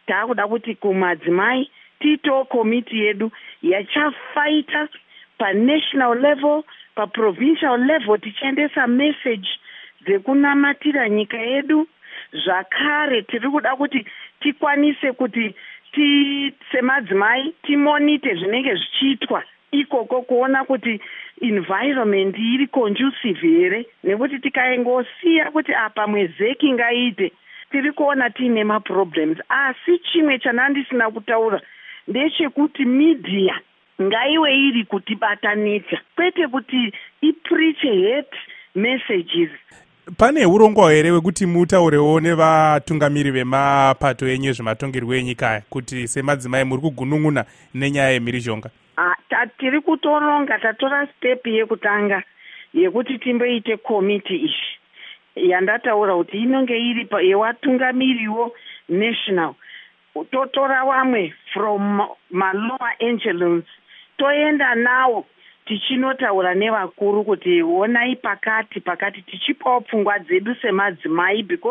taakuda kuti kumadzimai tiitewo komiti yedu yachafaita panational level, paprovincial level, tichiendesa message dzekunamatira nyika yedu. Zvakare tiri kuda kuti tikwanise kuti semadzimai timonite zvinenge zvichiitwa ikoko, kuona kuti environment iri conducive here, nekuti tikaingosiya kuti apa mwezeki ngaite, tiri kuona tiine maproblems. Asi chimwe chanandisina kutaura ndechekuti media ngaiwe iri kutibatanidza, kwete kuti ipreache hate messages. Pane urongwa here wekuti mutaurewo nevatungamiri vemapato enyu zvematongerwo enyika kuti semadzimai muri kugunun'una nenyaya yemhirizhonga? Tiri kutoronga, tatora step yekutanga yekuti timboite komiti ishi yandataura kuti inonge iri yevatungamiriwo national. Totora vamwe from malower echelons toenda nawo tichinotaura nevakuru kuti onai pakati tichipawo pfungwa dzedu semadzimai, because